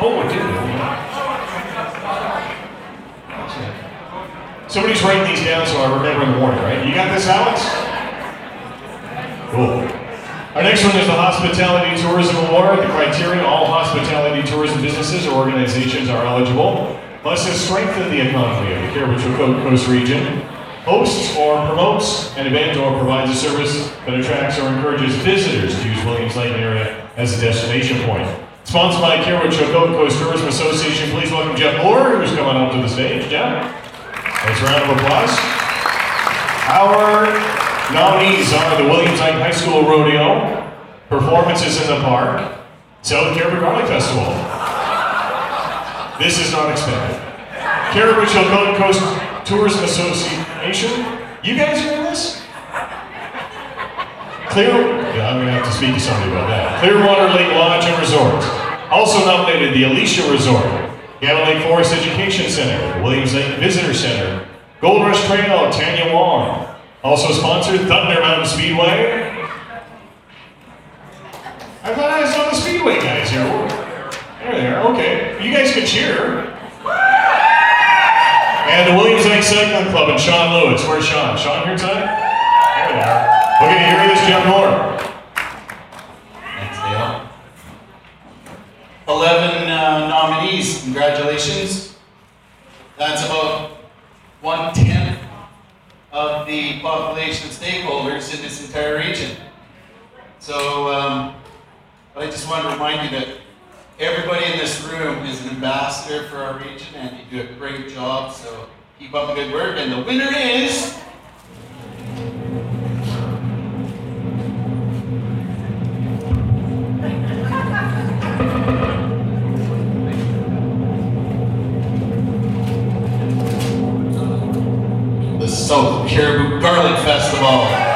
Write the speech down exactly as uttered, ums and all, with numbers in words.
Oh, it did. Somebody's writing these down so I remember in the morning, right? You got this, Alex? Cool. Our next one is the Hospitality Tourism Award. The criteria: all hospitality tourism businesses or organizations are eligible. Must have strengthened the economy of the Cariboo Coast region. Hosts or promotes an event or provides a service that attracts or encourages visitors to use Williams Lake area as a destination point. Sponsored by Cariboo Coast Tourism Association. Please welcome Jeff Moore, who's coming up to the stage. Jeff, nice round of applause. Our nominees are the Williams Lake High School Rodeo, Performances in the Park, South Cariboo Garlic Festival. This is not expected. Cariboo Coast Tourism Association. You guys are in this? Clear, yeah, I'm gonna have to speak to somebody about that. Clearwater Lake Lodge and Resort. Also nominated the Alicia Resort, Gavin Lake Forest Education Center, Williams Lake Visitor Center, Gold Rush Trail, Tanya Wong. Also sponsored Thunder Mountain Speedway. I thought I saw the Speedway guys here. There they are, okay. You guys can cheer. And the Williams Lake Cycling Club and Sean Lewis. Where's Sean? Sean here tonight? There they are. Okay, here is Jeff Moore. Thanks, Dale. eleven uh, nominees, congratulations. That's about one-tenth of the population of stakeholders in this entire region. So, um, I just want to remind you that everybody in this room is an ambassador for our region, and you do a great job, so keep up the good work. And the winner is... the South Cariboo Garlic Festival.